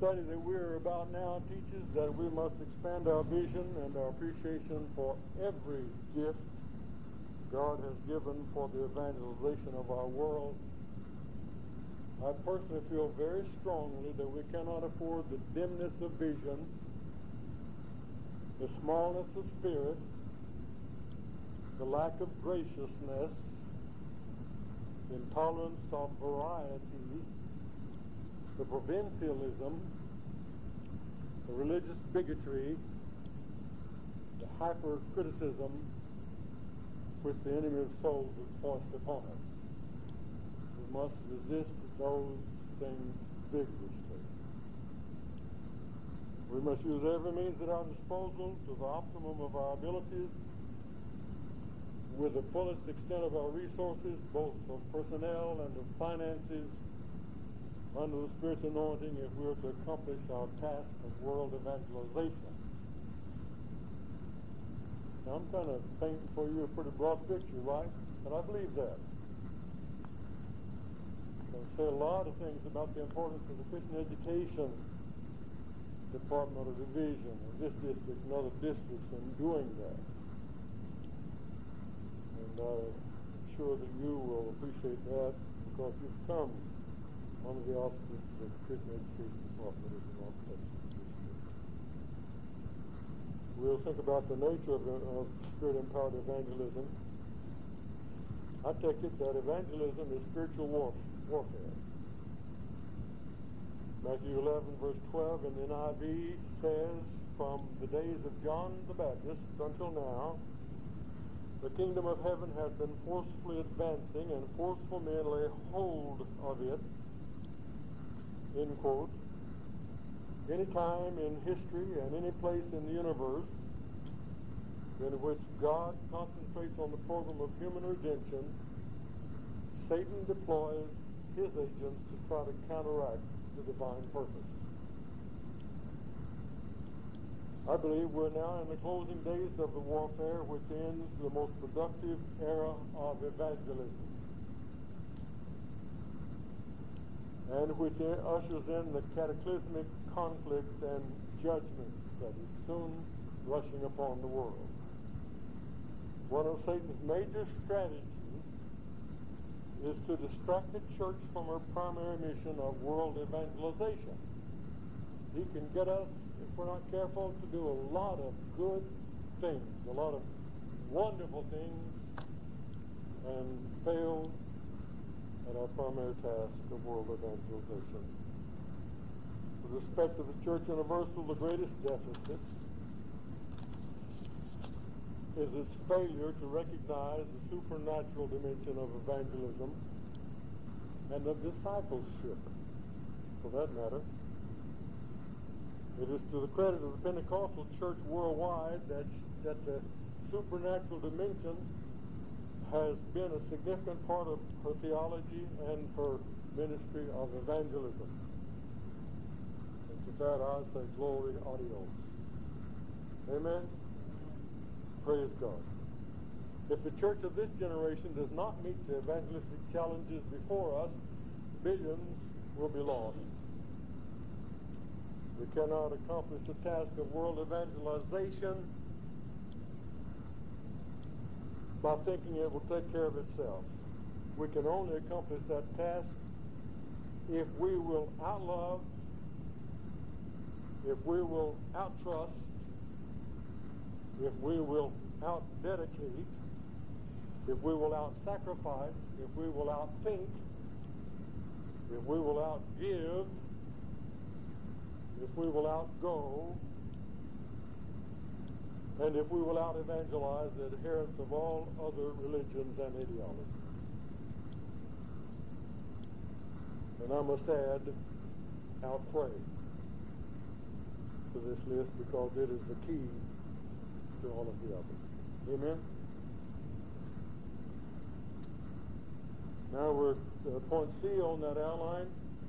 study that we're about now teaches that we must expand our vision and our appreciation for every gift God has given for the evangelization of our world. I personally feel very strongly that we cannot afford the dimness of vision, the smallness of spirit, the lack of graciousness, the intolerance of variety, the provincialism, the religious bigotry, the hypercriticism which the enemy of souls has forced upon us. We must resist those things vigorously. We must use every means at our disposal to the optimum of our abilities, with the fullest extent of our resources, both of personnel and of finances, under the Spirit's anointing, if we are to accomplish our task of world evangelization. Now, I'm kind of painting for you a pretty broad picture, right? But I believe that. I say a lot of things about the importance of the Christian education department or division, or this district and other districts in doing that. And I'm sure that you will appreciate that because you've come under the auspices of the Christian education department of the North Texas district. We'll think about the nature of Spirit-empowered evangelism. I take it that evangelism is spiritual warfare. Matthew 11, verse 12 in the NIV says, from the days of John the Baptist until now, the kingdom of heaven has been forcefully advancing, and forceful men lay hold of it, end quote. Any time in history and any place in the universe in which God concentrates on the program of human redemption, Satan deploys his agents to try to counteract the divine purpose. I believe we're now in the closing days of the warfare which ends the most productive era of evangelism, and which ushers in the cataclysmic conflict and judgment that is soon rushing upon the world. One of Satan's major strategies is to distract the church from her primary mission of world evangelization. He can get us, if we're not careful, to do a lot of good things, a lot of wonderful things, and fail at our primary task of world evangelization. With respect to the Church Universal, the greatest deficit is its failure to recognize the supernatural dimension of evangelism and of discipleship, for that matter. It is to the credit of the Pentecostal church worldwide that the supernatural dimension has been a significant part of her theology and her ministry of evangelism. And to that I say glory, adios. Amen? Praise God. If the church of this generation does not meet the evangelistic challenges before us, billions will be lost. We cannot accomplish the task of world evangelization by thinking it will take care of itself. We can only accomplish that task if we will outlove, if we will outtrust, if we will out-dedicate, if we will out-sacrifice, if we will out-think, if we will out-give, if we will out-go, and if we will out-evangelize the adherents of all other religions and ideologies. And I must add, out-pray to this list because it is the key to all of the others. Amen? Now we're at point C on that outline.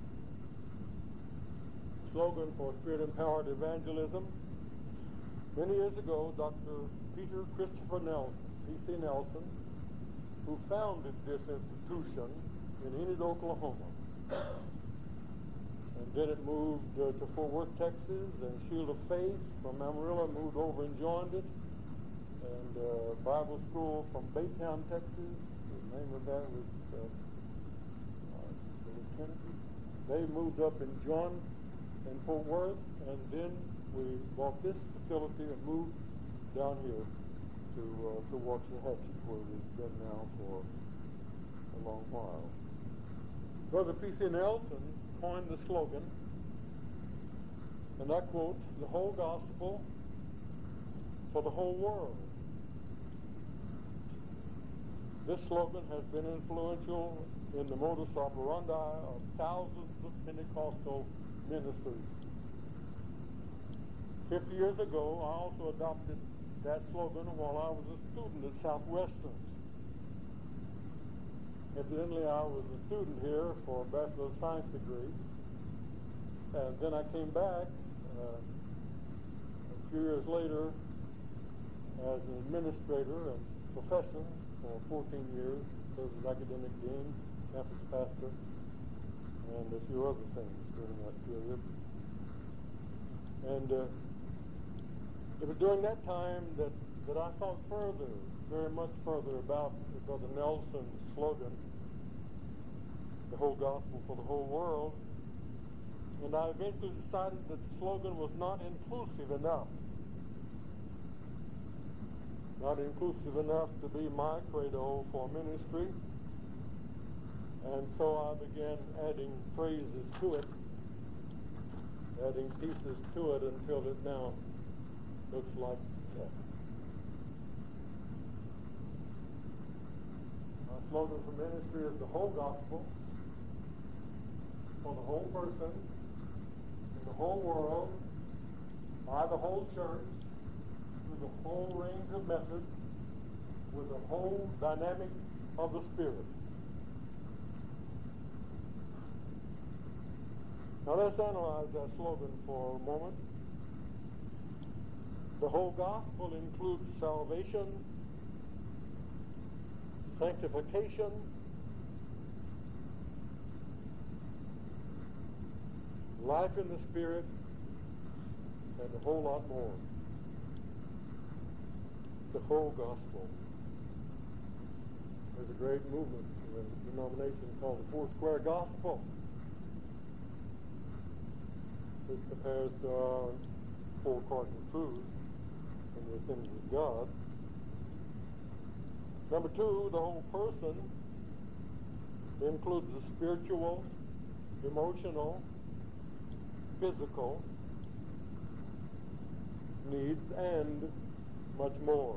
Slogan for Spirit-empowered evangelism. Many years ago, Dr. Peter Christopher Nelson, P.C. Nelson, who founded this institution in Enid, Oklahoma, and Then it moved to Fort Worth, Texas, and Shield of Faith from Amarillo moved over and joined it. And Bible School from Baytown, Texas, the name of that was Kennedy. They moved up and joined in Fort Worth, and then we bought this facility and moved down here to Waxahachie, where we've been now for a long while. Brother P.C. Nelson coined the slogan, and I quote, "The whole gospel for the whole world." This slogan has been influential in the modus operandi of thousands of Pentecostal ministries. 50 years ago, I also adopted that slogan while I was a student at Southwestern. Incidentally, I was a student here for a Bachelor of Science degree, and then I came back a few years later as an administrator and professor for 14 years, served as academic dean, campus pastor, and a few other things during that period. And it was during that time that I thought further, very much further, about Brother Nelson's slogan, "The whole gospel for the whole world." And I eventually decided that the slogan was not inclusive enough. Not inclusive enough to be my credo for ministry. And so I began adding phrases to it, adding pieces to it until it now looks like that. Our slogan for ministry is the whole gospel for the whole person, in the whole world, by the whole church, through the whole range of methods, with the whole dynamic of the Spirit. Now let's analyze that slogan for a moment. The whole gospel includes salvation, sanctification, life in the Spirit, and a whole lot more. The whole gospel. There's a great movement in a denomination called the Four Square Gospel, which compares to our four cardinal truths in the things of God. Number two, the whole person includes the spiritual, emotional, physical needs, and much more.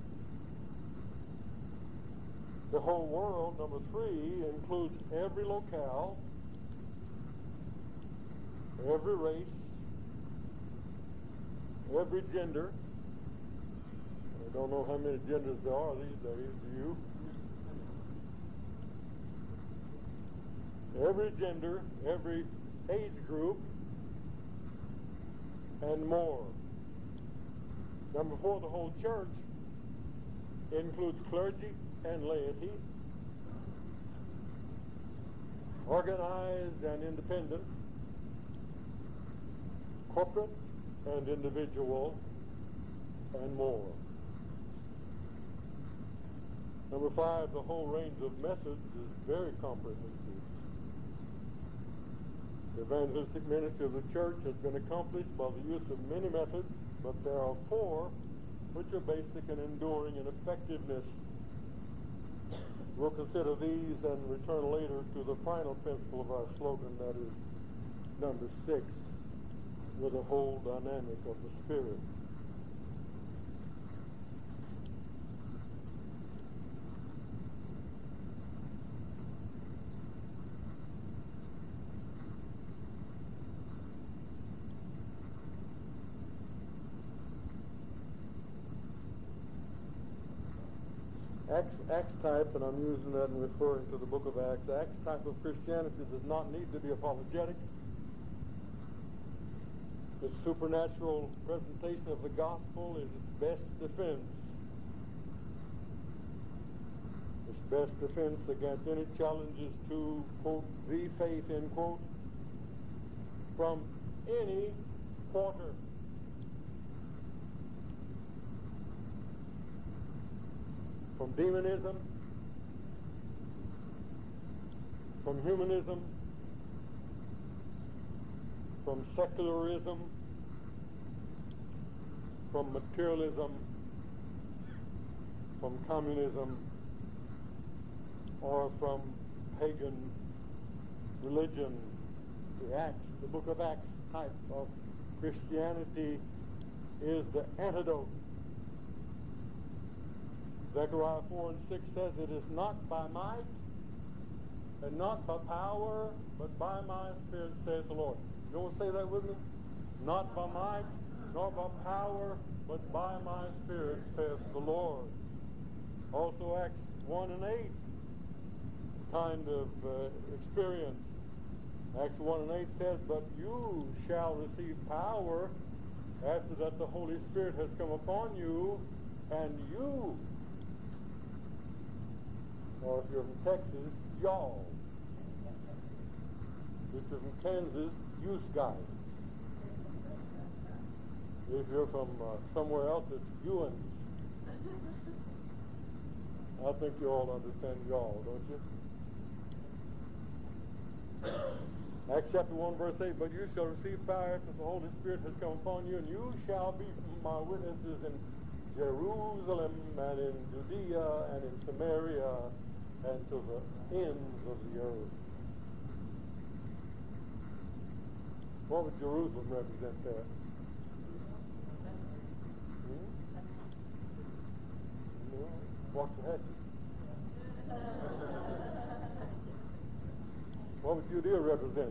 The whole world, number three, includes every locale, every race, every gender. I don't know how many genders there are these days, do you? Every gender, every age group, and more. Number four, the whole church includes clergy and laity, organized and independent, corporate and individual, and more. Number five, the whole range of methods is very comprehensive. The evangelistic ministry of the church has been accomplished by the use of many methods, but there are four which are basic and enduring in effectiveness. We'll consider these and return later to the final principle of our slogan, that is number 6, with the whole dynamic of the Spirit. Acts type, and I'm using that and referring to the book of Acts, Acts type of Christianity does not need to be apologetic. The supernatural presentation of the gospel is its best defense. Its best defense against any challenges to, quote, the faith, end quote, from any quarter. From demonism, from humanism, from secularism, from materialism, from communism, or from pagan religion. The book of Acts type of Christianity is the antidote. Zechariah 4 and 6 says, "It is not by might and not by power, but by my Spirit, saith the Lord." You want to say that with me? Not by might, nor by power, but by my Spirit, saith the Lord. Also Acts 1 and 8 kind of experience. Acts 1 and 8 says, "But you shall receive power after that the Holy Spirit has come upon you, and you," or if you're from Texas, y'all. If you're from Kansas, you guys. If you're from somewhere else, it's you'ans. I think you all understand y'all, don't you? Acts chapter 1 verse 8, "But you shall receive power after the Holy Spirit has come upon you, and you shall be my witnesses in Jerusalem and in Judea and in Samaria and to the ends of the earth." What would Jerusalem represent there? What's the head? What would Judea represent?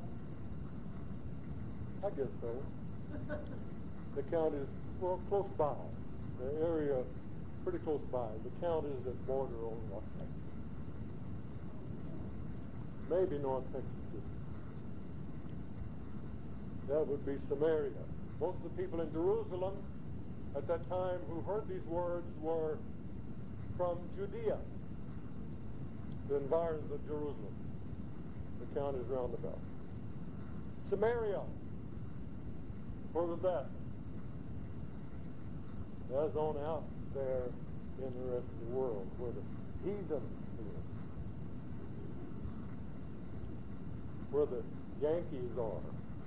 I guess so. The count is, well, close by. The area, pretty close by. The count is that border on North Texas. Maybe North Texas too. That would be Samaria. Most of the people in Jerusalem at that time who heard these words were from Judea, the environs of Jerusalem. The count is roundabout. Samaria, where was that? That's on out there in the rest of the world, where the heathen live, where the Yankees are.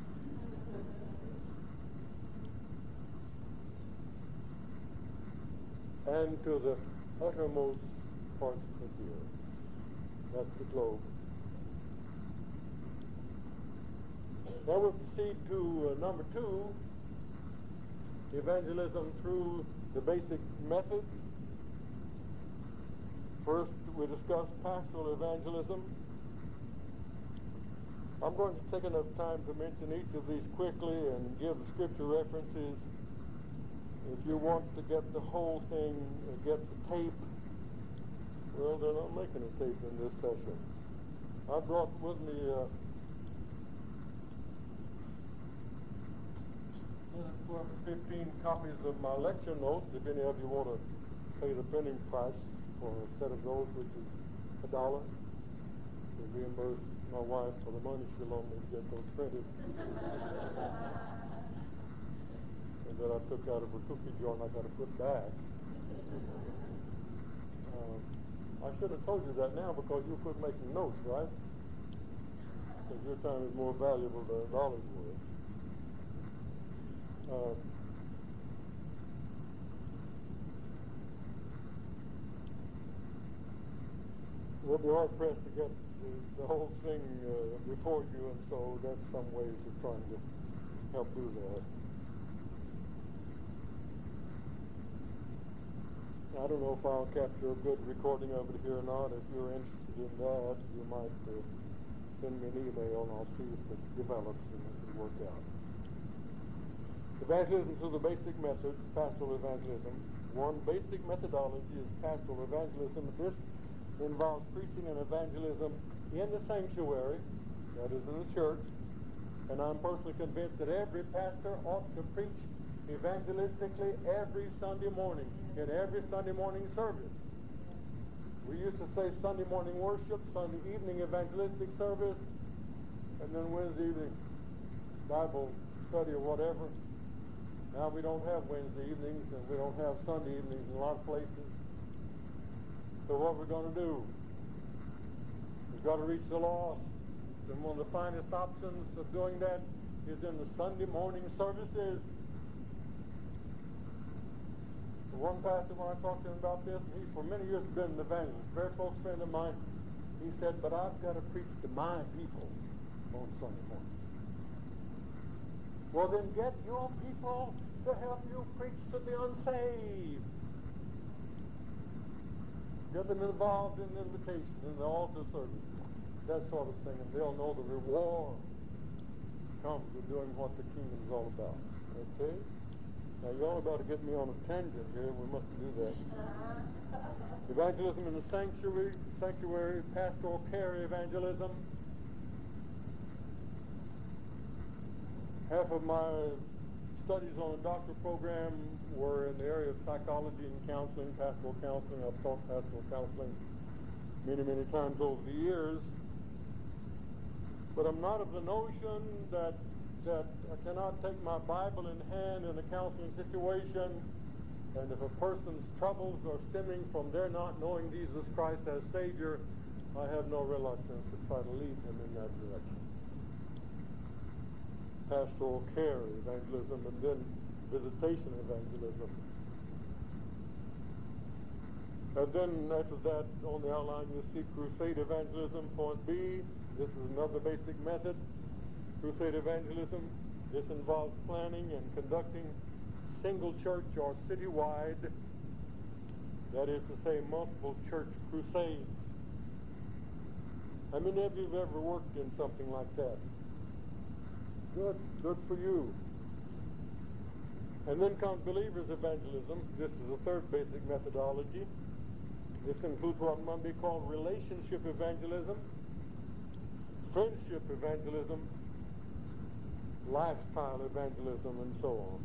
And to the uttermost parts of the earth. That's the globe. Now we'll proceed to number 2, evangelism through the basic method. First, we discussed pastoral evangelism. I'm going to take enough time to mention each of these quickly and give scripture references. If you want to get the whole thing, get the tape, well, they're not making a tape in this session. I brought with me 12 or 15 copies of my lecture notes, if any of you want to pay the printing price for a set of those, which is $1, to reimburse my wife for the money she loaned me to get those printed. And that I took out of a cookie jar and I got to put back. I should have told you that now because you quit making notes, right? Because your time is more valuable than $1 worth. We'll be hard pressed to get the whole thing before you, and so that's some ways of trying to help do that. I don't know if I'll capture a good recording of it here or not. If you're interested in that, you might send me an email and I'll see if it develops and it can work out. Evangelism through the basic methods, pastoral evangelism. One basic methodology is pastoral evangelism. This involves preaching and evangelism in the sanctuary, that is in the church, and I'm personally convinced that every pastor ought to preach evangelistically every Sunday morning, in every Sunday morning service. We used to say Sunday morning worship, Sunday evening evangelistic service, and then Wednesday evening Bible study or whatever. Now we don't have Wednesday evenings and we don't have Sunday evenings in a lot of places. So what we're going to do? We've got to reach the lost. And one of the finest options of doing that is in the Sunday morning services. The one pastor, when I talked to him about this, he for many years been an evangelist, very close friend of mine. He said, but I've got to preach to my people on Sunday morning. Well, then get your people to help you preach to the unsaved. Get them involved in the invitation, in the altar service, that sort of thing, and they'll know the reward comes with doing what the kingdom is all about. Okay? Now, y'all about to get me on a tangent here. We mustn't do that. Evangelism in the sanctuary, pastoral care evangelism. Half of my studies on the doctoral program were in the area of psychology and counseling, pastoral counseling. I've taught pastoral counseling many, many times over the years. But I'm not of the notion that I cannot take my Bible in hand in a counseling situation, and if a person's troubles are stemming from their not knowing Jesus Christ as Savior, I have no reluctance to try to lead him in that direction. Pastoral care evangelism, and then visitation evangelism. And then after that, on the outline, you'll see crusade evangelism. Point B, this is another basic method. Crusade evangelism. This involves planning and conducting single church or citywide, that is to say, multiple church crusades. How many of you have ever worked in something like that? Good for you. And then comes believers evangelism. This is the third basic methodology. This includes what might be called relationship evangelism, friendship evangelism, lifestyle evangelism, and so on.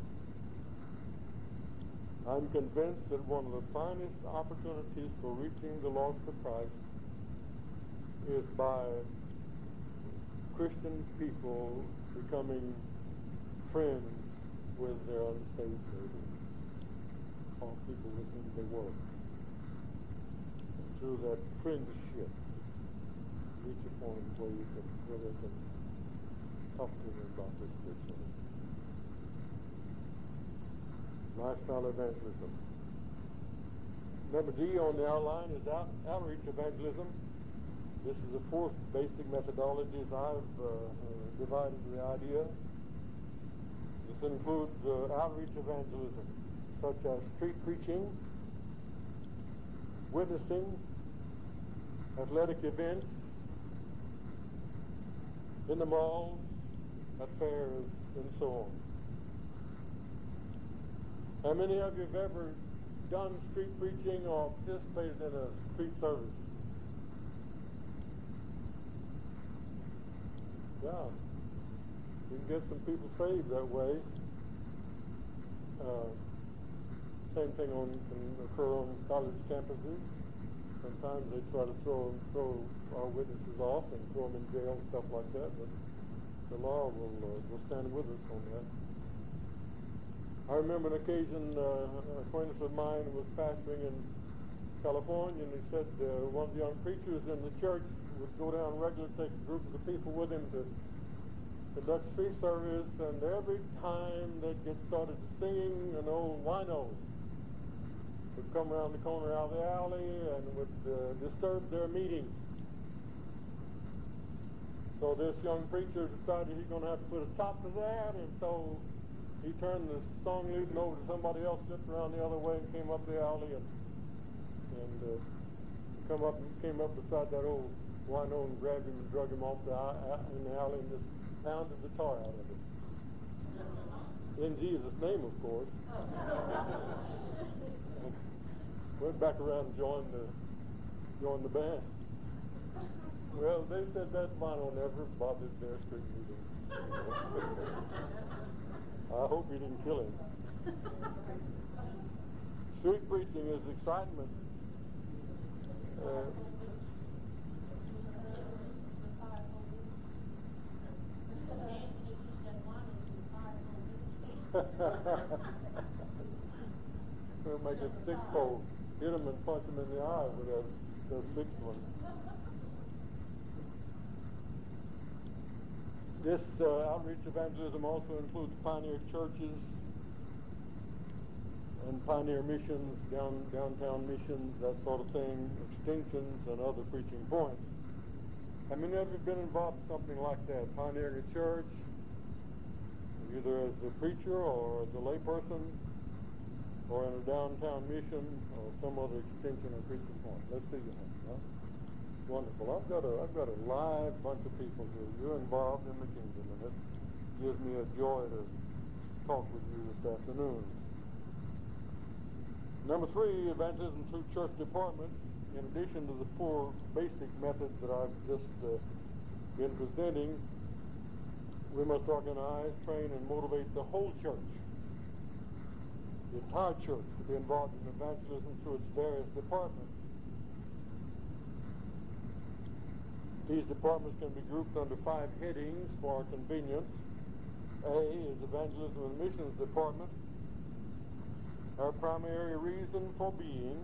I'm convinced that one of the finest opportunities for reaching the lost for Christ is by Christian people becoming friends with their unsaved neighbors, or people with whom they work. And through that friendship, reach a point where they can talk to them about this Christianity. Lifestyle evangelism. Number D on the outline is outreach evangelism. This is the fourth basic methodology as I've divided the idea. This includes outreach evangelism, such as street preaching, witnessing, athletic events, in the malls, at fairs, and so on. How many of you have ever done street preaching or participated in a street service? Yeah. You can get some people saved that way. Same thing can occur on college campuses. Sometimes they try to throw our witnesses off and throw them in jail and stuff like that, but the law will stand with us on that. I remember an occasion, an acquaintance of mine was pastoring in California, and he said one of the young preachers in the church would go down regularly, take groups of people with him to conduct street service, and every time they'd get started singing, an old wino would come around the corner out of the alley and would disturb their meeting. So this young preacher decided he's going to have to put a stop to that, and so he turned the song leading over to somebody else, slipped around the other way and came up the alley and came up beside that old wino and grabbed him and drug him off in the alley and just pounded the tar out of him. In Jesus' name, of course. Went back around and joined the band. Well, they said that wino never bothered their street meeting. I hope he didn't kill him. Street preaching is excitement. We'll make it sixfold. Hit them and punch them in the eye with the sixth one. This outreach evangelism also includes pioneer churches and pioneer missions, downtown missions, that sort of thing, extinctions and other preaching points. How many of you have been involved in something like that? Pioneering a church, either as a preacher or as a layperson, or in a downtown mission, or some other extension or preaching point. Let's see your hand. Huh? Wonderful. I've got a live bunch of people here. You're involved in the kingdom, and it gives me a joy to talk with you this afternoon. Number 3, evangelism through church departments. In addition to the 4 basic methods that I've just been presenting, we must organize, train, and motivate the whole church, the entire church, to be involved in evangelism through its various departments. These departments can be grouped under 5 headings for our convenience. A is evangelism and missions department. Our primary reason for being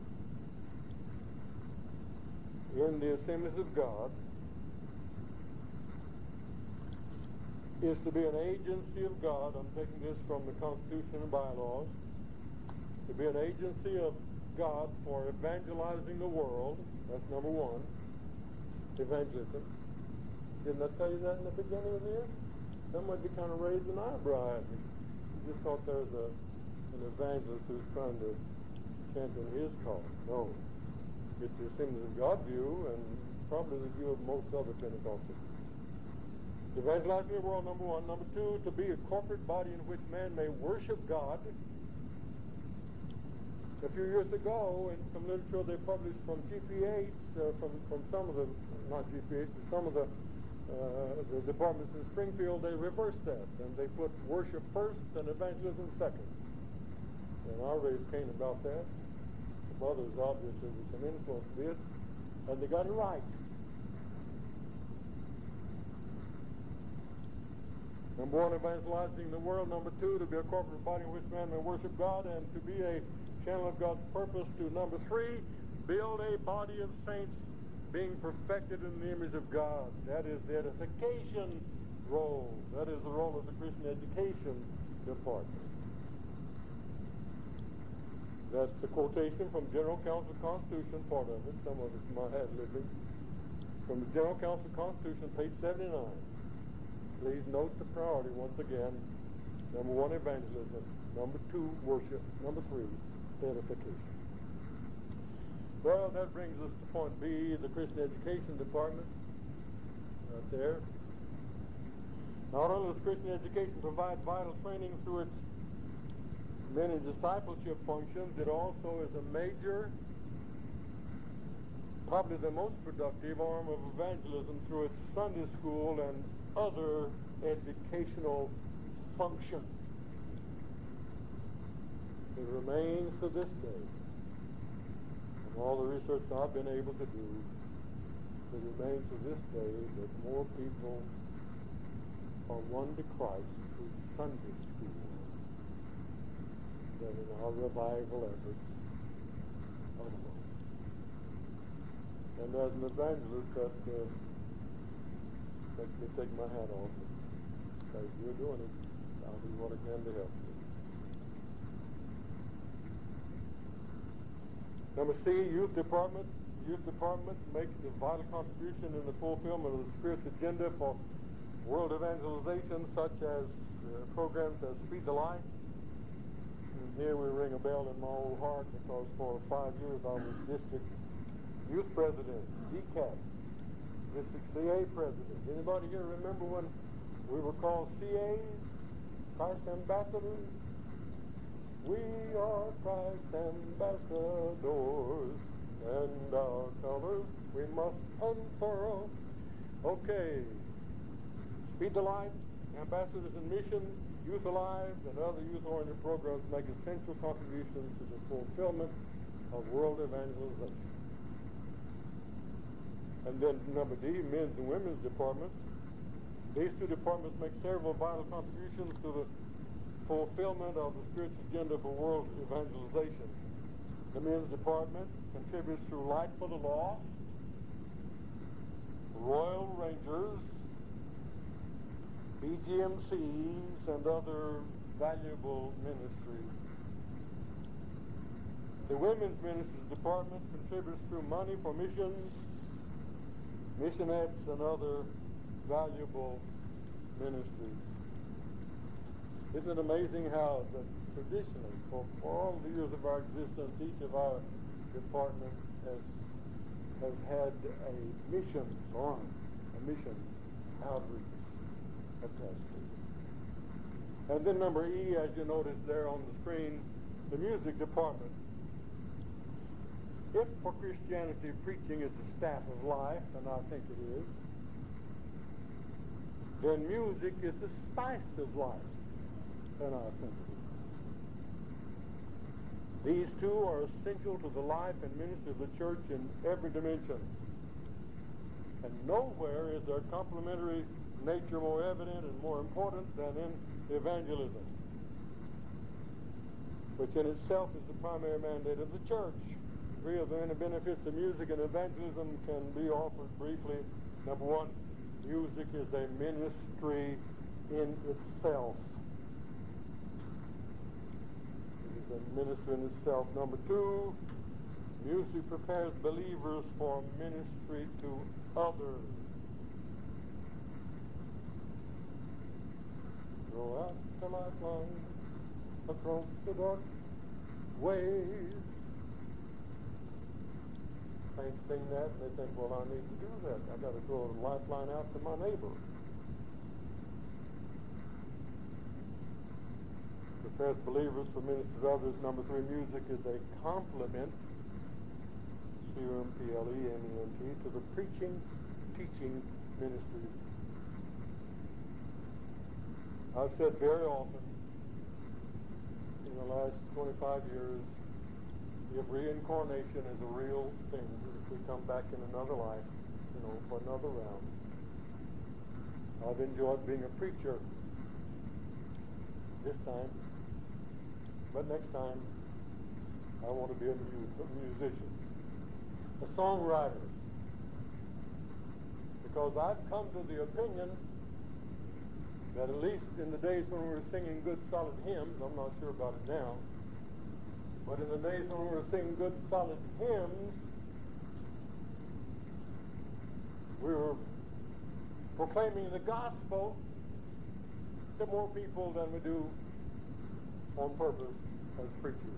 in the Assemblies of God is to be an agency of God. I'm taking this from the Constitution and bylaws. To be an agency of God for evangelizing the world. That's number 1. Evangelism. Didn't I tell you that in the beginning of the year? Somebody kind of raised an eyebrow at me. You just thought there was an evangelist who's trying to champion his cause. No. It's the Assemblies of God view, and probably the view of most other Pentecostals. Evangelizing the world, number 1. Number 2, to be a corporate body in which man may worship God. A few years ago, in some literature they published from GPH, from some of the, not GPH, but some of the departments in Springfield, they reversed that, and they put worship first and evangelism second. And I raised Cain about that. Some others obviously with some influence did, and they got it right. Number 1, evangelizing the world. Number 2, to be a corporate body in which man may worship God, and to be a channel of God's purpose. To number 3, build a body of saints being perfected in the image of God. That is the edification role. That is the role of the Christian education department. That's the quotation from General Council Constitution, part of it. Some of it's my ad-libbing. From the General Council Constitution, page 79. Please note the priority once again. Number 1, evangelism. Number 2, worship. Number 3, edification. Well, that brings us to point B, the Christian Education Department. Right there. Not only does Christian education provide vital training through its many discipleship functions, it also is a major, probably the most productive arm of evangelism through its Sunday school and other educational functions. It remains to this day, from all the research I've been able to do, it remains to this day that more people are won to Christ through Sunday school than in our revival efforts otherwise. And as an evangelist, that makes me take my hat off. Because you're doing it, I'll do what I can to help you. Number C, youth department. Youth department makes a vital contribution in the fulfillment of the Spirit's agenda for world evangelization, such as programs as Speed the Light. And here we ring a bell in my old heart because for 5 years I was district youth president, DCAT, district CA president. Anybody here remember when we were called CAs, Christ Ambassadors? We are Christ ambassadors, and our colors we must unfurl. Okay. Speed the Light, Ambassadors in Mission, Youth Alive, and other youth-oriented programs make essential contributions to the fulfillment of world evangelization. And then number D, men's and women's departments. These 2 departments make several vital contributions to the fulfillment of the spiritual agenda for world evangelization. The men's department contributes through Light for the Lost, Royal Rangers, BGMCs, and other valuable ministries. The women's ministries department contributes through money for missions, missionettes, and other valuable ministries. Isn't it amazing how that traditionally, for all the years of our existence, each of our departments has had a missions arm, a mission outreach attached to it. And then number E, as you notice there on the screen, the music department. If for Christianity preaching is the staff of life, and I think it is, then music is the spice of life, and I think it is. These two are essential to the life and ministry of the church in every dimension. And nowhere is their complementary nature more evident and more important than in evangelism, which in itself is the primary mandate of the church. Three of the many benefits of music and evangelism can be offered briefly. Number one, music is a ministry in itself. It is a ministry in itself. Number two, music prepares believers for ministry to others. Throw out the lifeline across the dark ways. Saints sing that and they think, well, I need to do that. I got to throw a lifeline out to my neighbor. Prepares believers for ministry to others. Number three, music is a complement, C-O-M-P-L-E-M-E-N-T, to the preaching, teaching ministries. I've said very often in the last 25 years, if reincarnation is a real thing, if we come back in another life, for another round, I've enjoyed being a preacher this time, but next time I want to be a musician, a songwriter, because I've come to the opinion that at least in the days when we were singing good solid hymns, I'm not sure about it now, but in the days when we were singing good solid hymns, we were proclaiming the gospel to more people than we do on purpose as preachers.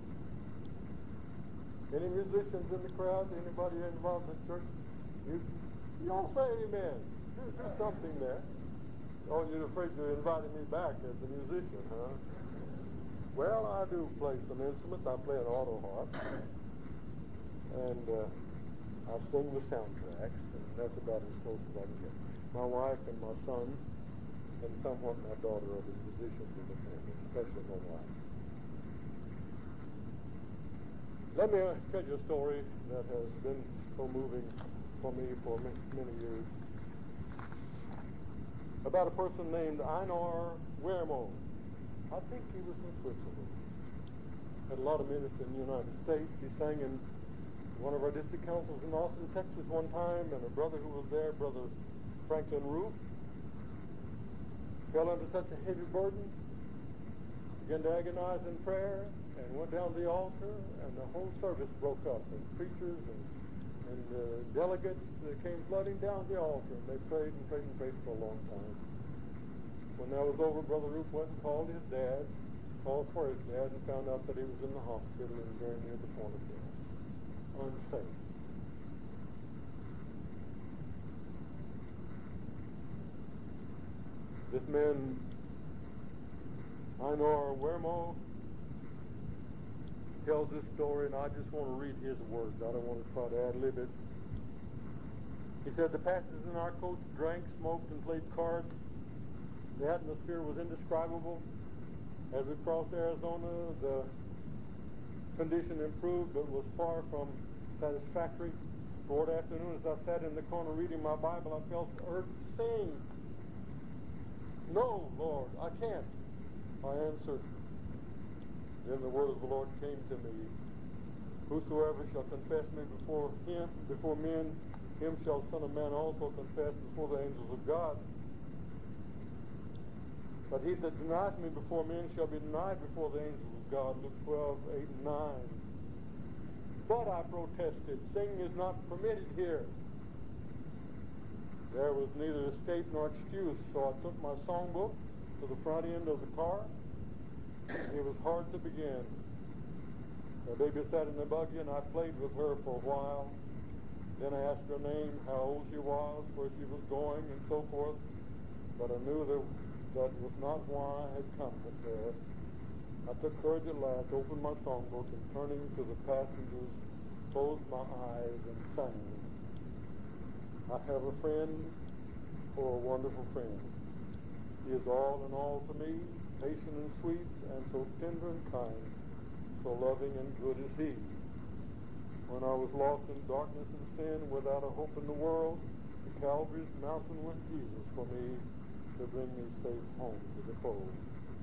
Any musicians in the crowd? Anybody involved in church? You don't say amen. Do something there. Oh, you're afraid you're inviting me back as a musician, huh? Well, I do play some instruments. I play an auto harp, and I sing the soundtracks, and that's about as close as I can get. My wife and my son, and somewhat my daughter, are the musicians in the family, especially my wife. Let me tell you a story that has been so moving for me for many years, about a person named Einar Wermo. I think he was in Switzerland. Had a lot of ministry in the United States. He sang in one of our district councils in Austin, Texas one time, and a brother who was there, Brother Franklin Roof, fell under such a heavy burden, began to agonize in prayer, and went down to the altar, and the whole service broke up, and preachers and delegates came flooding down the altar, and they prayed and prayed and prayed for a long time. When that was over, Brother Roop went and called for his dad, and found out that he was in the hospital and very near the point of death, unsafe. This man, Einar Wermo, tells this story, and I just want to read his words. I don't want to try to ad-lib it. He said, the passengers in our coach drank, smoked, and played cards. The atmosphere was indescribable. As we crossed Arizona, the condition improved, but was far from satisfactory. Toward afternoon, as I sat in the corner reading my Bible, I felt the urge to sing. No, Lord, I can't. I answered, then the word of the Lord came to me, whosoever shall confess me before men, him shall Son of Man also confess before the angels of God. But he that denies me before men shall be denied before the angels of God. Luke 12, 8 and 9. But I protested, singing is not permitted here. There was neither escape nor excuse, so I took my songbook to the front end of the car. It was hard to begin. The baby sat in the buggy, and I played with her for a while. Then I asked her name, how old she was, where she was going, and so forth. But I knew that was not why I had come there. I took courage at last, opened my songbook, and turning to the passengers, closed my eyes and sang. I have a friend, or a wonderful friend. He is all in all to me, patient and sweet, and so tender and kind, so loving and good is he. When I was lost in darkness and sin, without a hope in the world, to Calvary's mountain went Jesus for me to bring me safe home to the fold.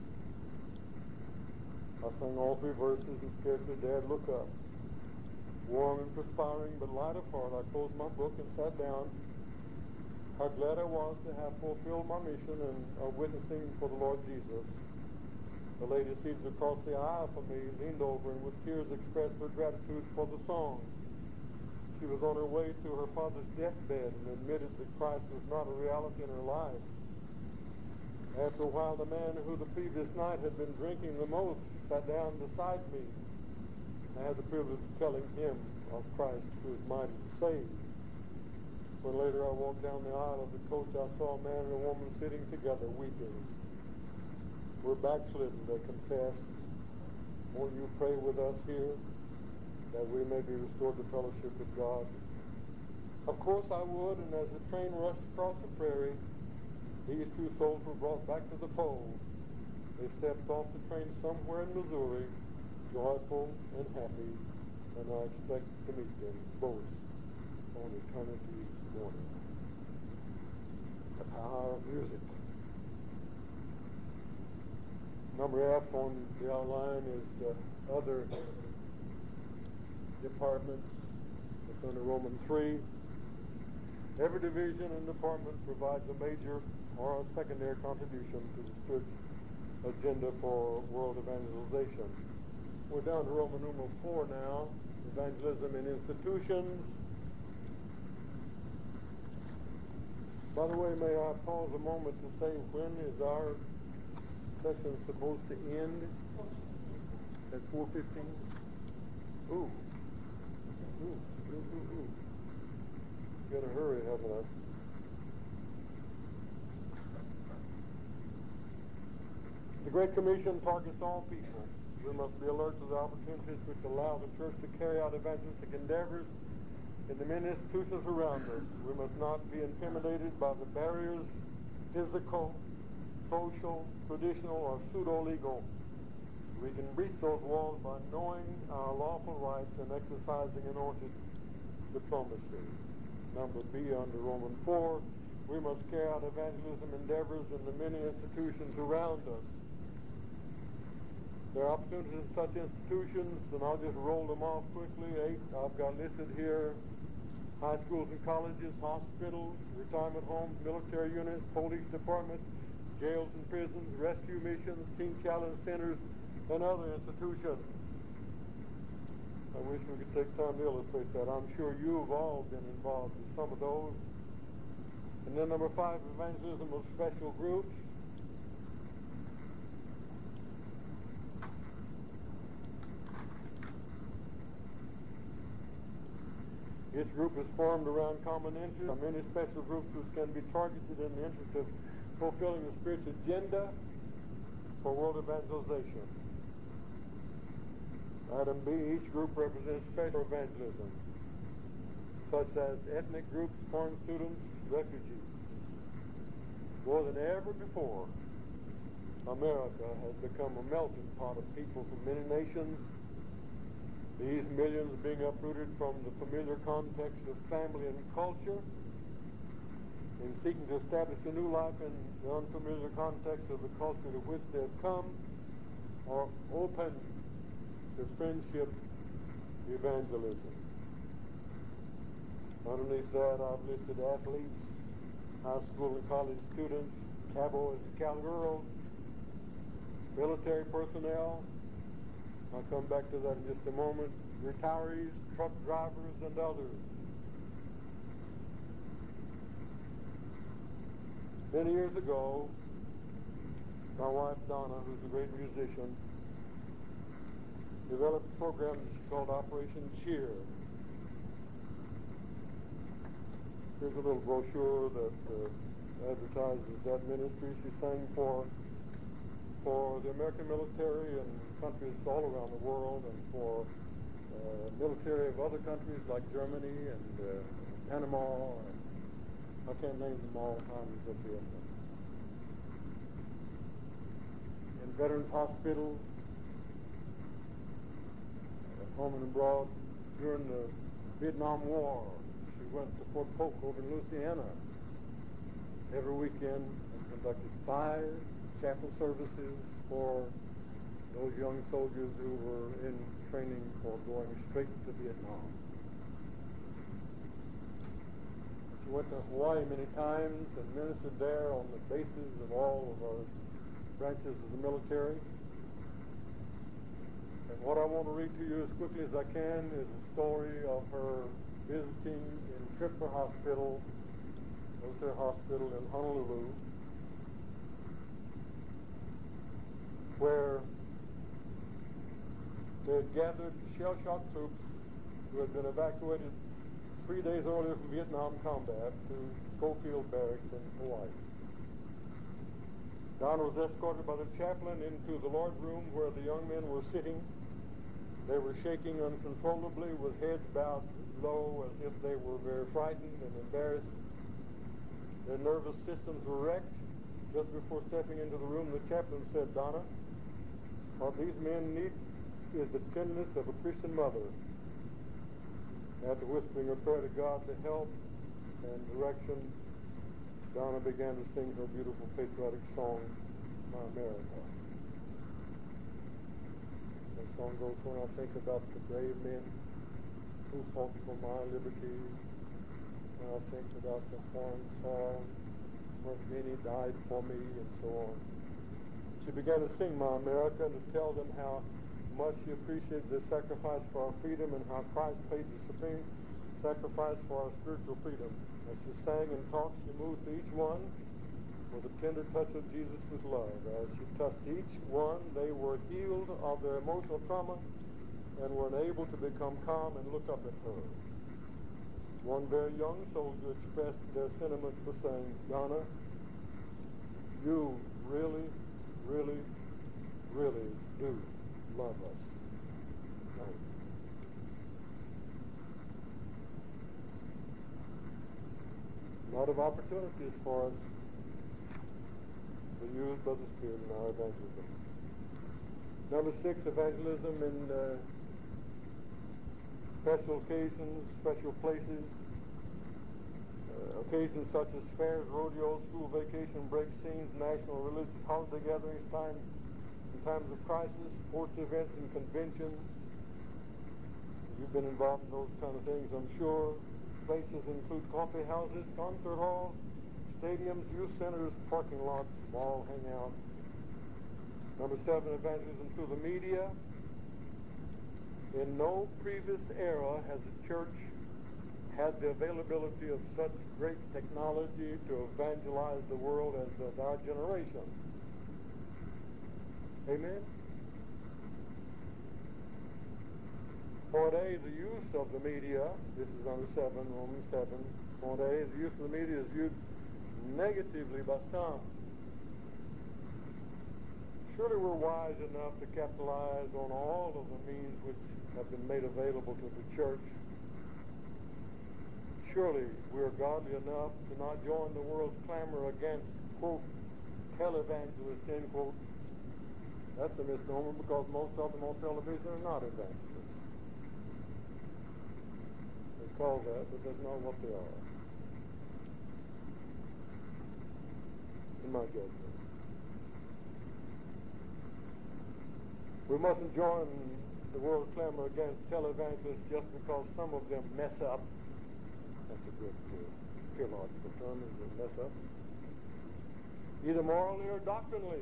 I sang all three verses and scarcely dared look up. Warm and perspiring, but light of heart, I closed my book and sat down. How glad I was to have fulfilled my mission and of witnessing for the Lord Jesus. The lady seated across the aisle from me, leaned over, and with tears expressed her gratitude for the song. She was on her way to her father's deathbed and admitted that Christ was not a reality in her life. After a while, the man who the previous night had been drinking the most sat down beside me. I had the privilege of telling him of Christ who is mighty to save. When later I walked down the aisle of the coach, I saw a man and a woman sitting together weeping. We're backslidden, they confessed. Won't you pray with us here that we may be restored to fellowship with God? Of course I would, and as the train rushed across the prairie, these two souls were brought back to the fold. They stepped off the train somewhere in Missouri, joyful and happy, and I expect to meet them both on eternity's morning. The power of music. Number F on the outline is the other departments. It's under Romans 3. Every division and department provides a major or a secondary contribution to the Spirit's agenda for world evangelization. We're down to Roman numeral 4 now, evangelism in institutions. By the way, may I pause a moment to say when is our session supposed to end? At 4:15? Ooh. Gotta hurry, haven't I? The Great Commission targets all people. We must be alert to the opportunities which allow the church to carry out evangelistic endeavors in the many institutions around us. We must not be intimidated by the barriers, physical, social, traditional, or pseudo-legal. We can breach those walls by knowing our lawful rights and exercising anointed diplomacy. Number B under Romans 4, we must carry out evangelism endeavors in the many institutions around us. There are opportunities in such institutions, and I'll just roll them off quickly. 8 I've got listed here: high schools and colleges, hospitals, retirement homes, military units, police departments, jails and prisons, rescue missions, teen challenge centers, and other institutions. I wish we could take time to illustrate that. I'm sure you've all been involved in some of those. And then number 5, evangelism of special groups. Each group is formed around common interests. Many special groups which can be targeted in the interest of fulfilling the Spirit's agenda for world evangelization. Item B, each group represents special evangelism, such as ethnic groups, foreign students, refugees. More than ever before, America has become a melting pot of people from many nations. These millions being uprooted from the familiar context of family and culture in seeking to establish a new life in the unfamiliar context of the culture to which they have come, are open to friendship evangelism. Underneath that, I've listed athletes, high school and college students, cowboys and cowgirls, military personnel. I'll come back to that in just a moment. Retirees, truck drivers, and others. Many years ago, my wife Donna, who's a great musician, developed a program that she called Operation Cheer. Here's a little brochure that advertises that ministry. She sang for the American military and countries all around the world, and for military of other countries like Germany and Panama, and I can't name them all, times of Vietnam. In veterans hospitals, at home and abroad. During the Vietnam War, she went to Fort Polk over in Louisiana every weekend and conducted 5 chapel services for those young soldiers who were in training for going straight to Vietnam. She went to Hawaii many times and ministered there on the bases of all of our branches of the military. And what I want to read to you as quickly as I can is a story of her visiting in Tripler Hospital, military hospital in Honolulu, where they had gathered shell-shock troops who had been evacuated 3 days earlier from Vietnam combat to Schofield Barracks in Hawaii. Don was escorted by the chaplain into the Lord room where the young men were sitting. They were shaking uncontrollably with heads bowed low as if they were very frightened and embarrassed. Their nervous systems were wrecked. Just before stepping into the room, the chaplain said, "Donna, what these men need is the tenderness of a Christian mother." After whispering a prayer to God to help and direction, Donna began to sing her beautiful patriotic song, "My America." The song goes, "When I think about the brave men who fought for my liberty, when I think about the foreign soil where many died for me," and so on. She began to sing "My America" and to tell them how much she appreciated the sacrifice for our freedom and how Christ paid the supreme sacrifice for our spiritual freedom. As she sang and talked, she moved to each one with a tender touch of Jesus' love. As she touched each one, they were healed of their emotional trauma and were enabled to become calm and look up at her. One very young soldier expressed their sentiments by saying, "Donna, you really, really, really do love us." Thank you. A lot of opportunities for us to be used by the Spirit in our evangelism. Number 6, evangelism in special occasions, special places, occasions such as fairs, rodeos, school vacation break scenes, national religious holiday gatherings, in times of crisis, sports events and conventions. You've been involved in those kind of things, I'm sure. Places include coffee houses, concert halls, stadiums, youth centers, parking lots, mall hangout. Number 7, evangelism through the media. In no previous era has the church had the availability of such great technology to evangelize the world as does our generation. Amen? For today, the use of the media, this is number 7, Romans 7, for today, the use of the media is viewed negatively by some. Surely we're wise enough to capitalize on all of the means which have been made available to the church. Surely we're godly enough to not join the world's clamor against, quote, televangelists, end quote. That's a misnomer because most of them on television are not evangelists. They call that, but that's not what they are. in my judgment. We mustn't join the world's clamor against televangelists just because some of them mess up. That's a good theological term, is to mess up. Either morally or doctrinally.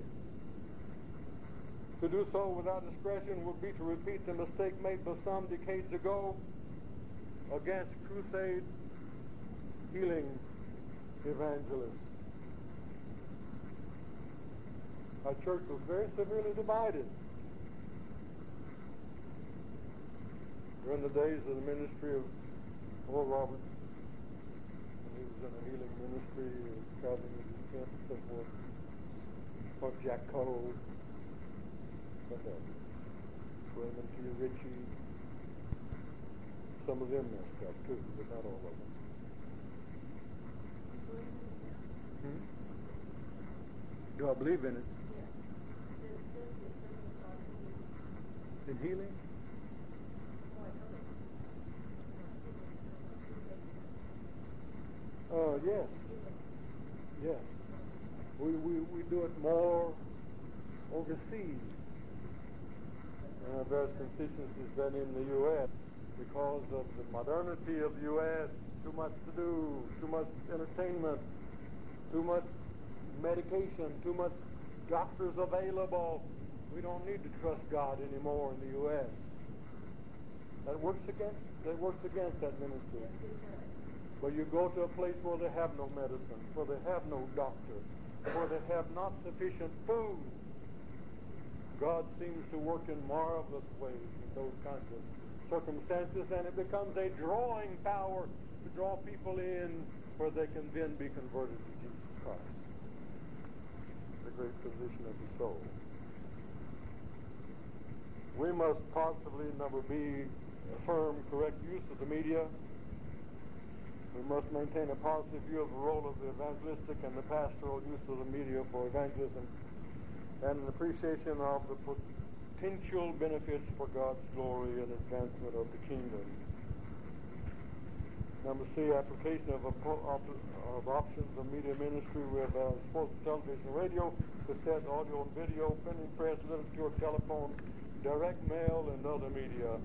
To do so without discretion would be to repeat the mistake made by some decades ago against crusade healing evangelists. Our church was very severely divided during the days of the ministry of Oral Roberts, when he was in a healing ministry, traveling with his tent and so forth, or Jack Cole, what else? Raymond T. Ritchie. Some of them messed up too, but not all of them. Do I believe in it? In healing? Yes. Yes. We do it more overseas in various constituencies than in the U.S. because of the modernity of the U.S. Too much to do, too much entertainment, too much medication, too much doctors available. We don't need to trust God anymore in the U.S. That works against that ministry. But you go to a place where they have no medicine, where they have no doctor, where they have not sufficient food. God seems to work in marvelous ways in those kinds of circumstances, and it becomes a drawing power to draw people in where they can then be converted to Jesus Christ, the great physician of the soul. We must possibly, number B, affirm correct use of the media. We must maintain a positive view of the role of the evangelistic and the pastoral use of the media for evangelism, and an appreciation of the potential benefits for God's glory and advancement of the kingdom. Number C, application of options of media ministry with sports, television, radio, cassette, audio and video, printing press, literature, telephone, direct mail, and other media.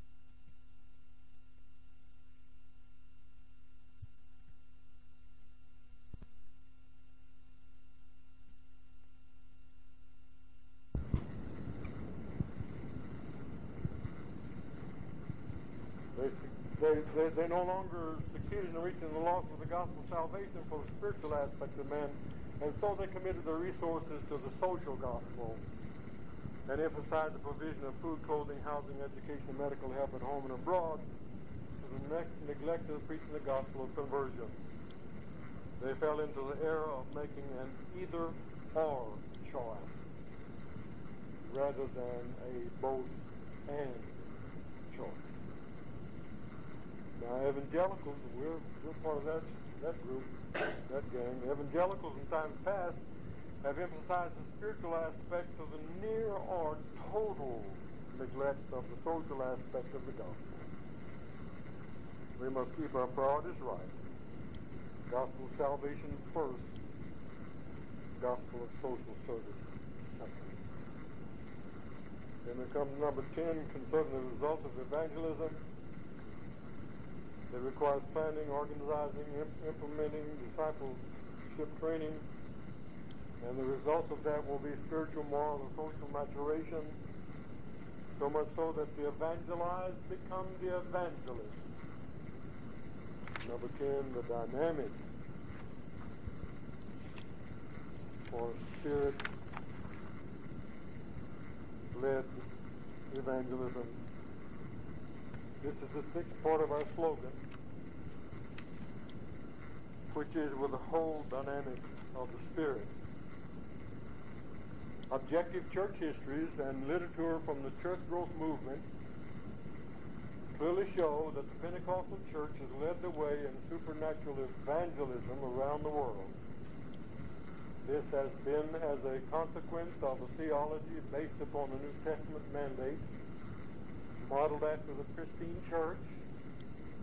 They no longer succeeded in reaching the lost with the gospel of salvation for the spiritual aspect of men, and so they committed their resources to the social gospel and emphasized the provision of food, clothing, housing, education, medical help at home and abroad to the neglect of preaching the gospel of conversion. They fell into the error of making an either-or choice rather than a both-and choice. Now, evangelicals, we're part of that group, that gang. Evangelicals in times past have emphasized the spiritual aspect of the near or total neglect of the social aspect of the gospel. We must keep our priorities right. Gospel of salvation first, gospel of social service second. Then there comes number 10, concerning the results of evangelism. It requires planning, organizing, implementing discipleship training, and the results of that will be spiritual, moral, and social maturation, so much so that the evangelized become the evangelists. Number 10, the dynamic for Spirit-led evangelism. This is the sixth part of our slogan, which is with the whole dynamic of the Spirit. Objective church histories and literature from the church growth movement clearly show that the Pentecostal church has led the way in supernatural evangelism around the world. This has been as a consequence of a theology based upon the New Testament mandate, modeled after the pristine church,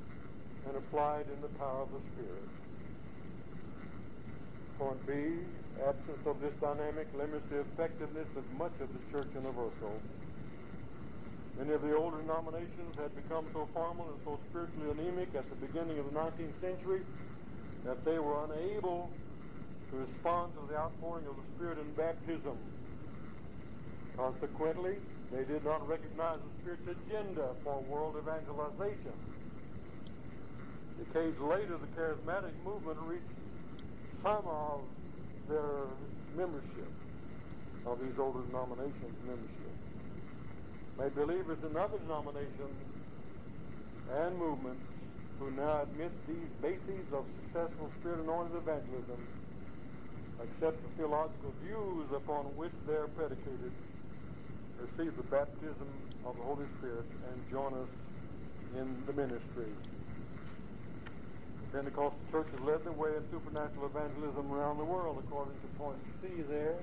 and applied in the power of the Spirit. Point B, absence of this dynamic limits the effectiveness of much of the Church Universal. Many of the older denominations had become so formal and so spiritually anemic at the beginning of the 19th century that they were unable to respond to the outpouring of the Spirit in baptism. Consequently, they did not recognize the Spirit's agenda for world evangelization. Decades later, the charismatic movement reached some of their membership, of these older denominations' membership. Made believers in other denominations and movements who now admit these bases of successful Spirit-anointed evangelism, accept the theological views upon which they are predicated, receive the baptism of the Holy Spirit, and join us in the ministry. The Pentecostal Church has led the way in supernatural evangelism around the world, according to point C there.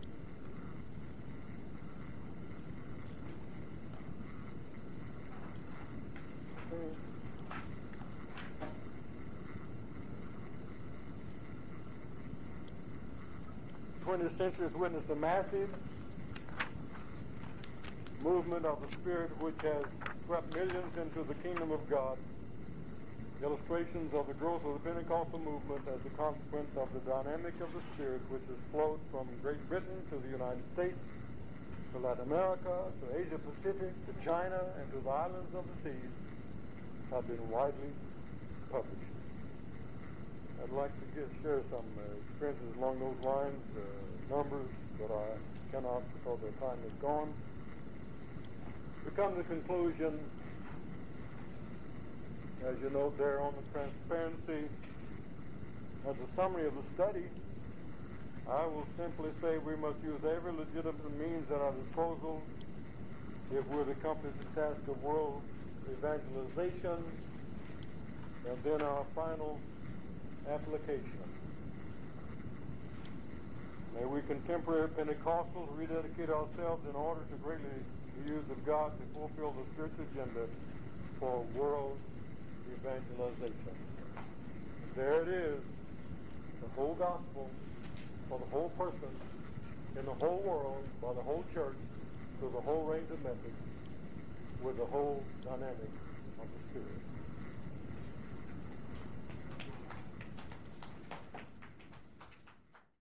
Okay. 20th century has witnessed a massive movement of the Spirit which has swept millions into the kingdom of God. Illustrations of the growth of the Pentecostal movement as a consequence of the dynamic of the Spirit which has flowed from Great Britain to the United States, to Latin America, to Asia Pacific, to China, and to the islands of the seas have been widely published. I'd like to share some experiences along those lines, numbers, but I cannot because the time is gone. We come to the conclusion, as you note there on the transparency, as a summary of the study, I will simply say we must use every legitimate means at our disposal if we're to accomplish the task of world evangelization, and then our final application. May we contemporary Pentecostals rededicate ourselves in order to greatly be used of God to fulfill the spiritual agenda for world evangelization. There it is, the whole gospel for the whole person in the whole world, by the whole church, through the whole range of methods, with the whole dynamic of the Spirit.